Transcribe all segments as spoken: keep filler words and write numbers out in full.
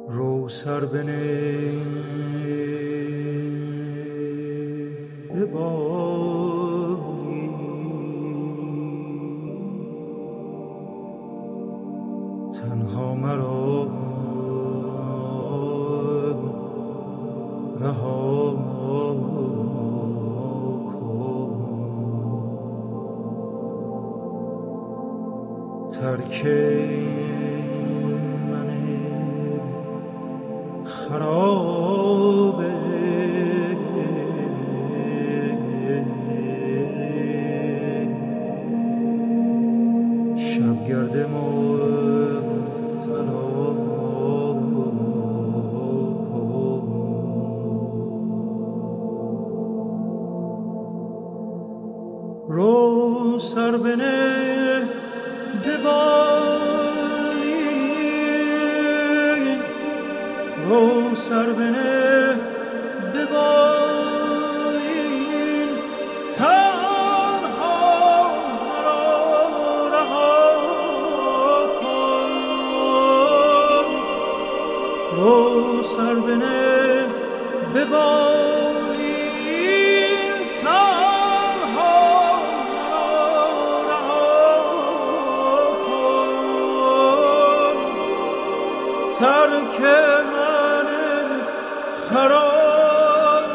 رو سر بنه به بادی، تنها مرا رها کن. ترک من خرابه، شبگرد مبتلا کن. رو سر بنه به بالین، رو سر بنه به بالین، تنها مرا رها کن. رو سر بنه به بالین، تنها مرا رها کن. ترک من خراب،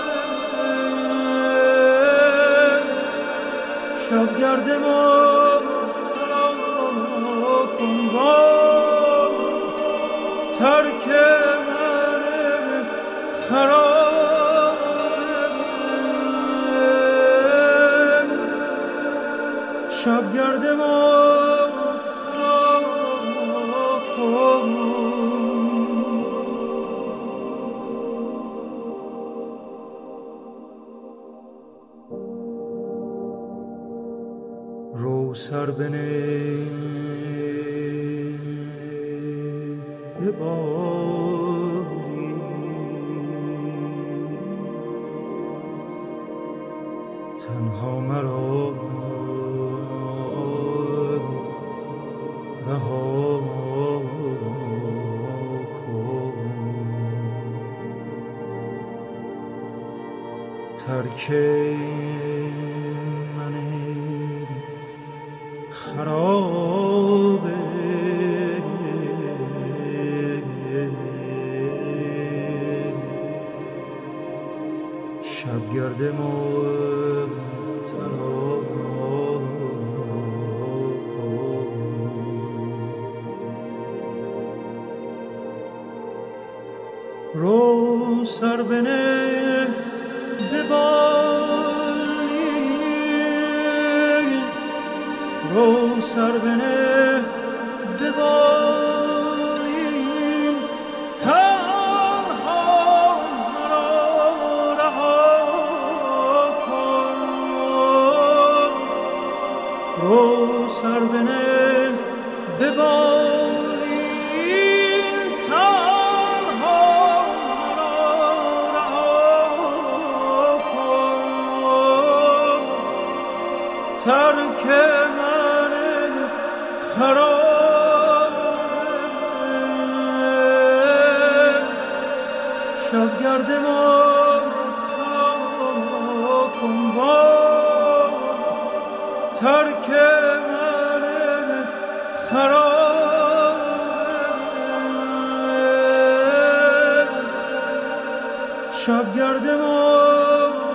شبگرد مبتلا کن. ترک من خراب، شبگرد مبتلا کن. رو سر بنه به بادی، تنها مرا رها کن. ترک من خرابه، شبگرد مبتلا کن. رو سر بنه به بالین، رو سر بنه به بالین، تنها مرا رها کن. رو سر بنه به بالین، تنها مرا رها کن. ترک من خراب، شبگرد مبتلا کن. ترک من خراب، شبگرد مبتلا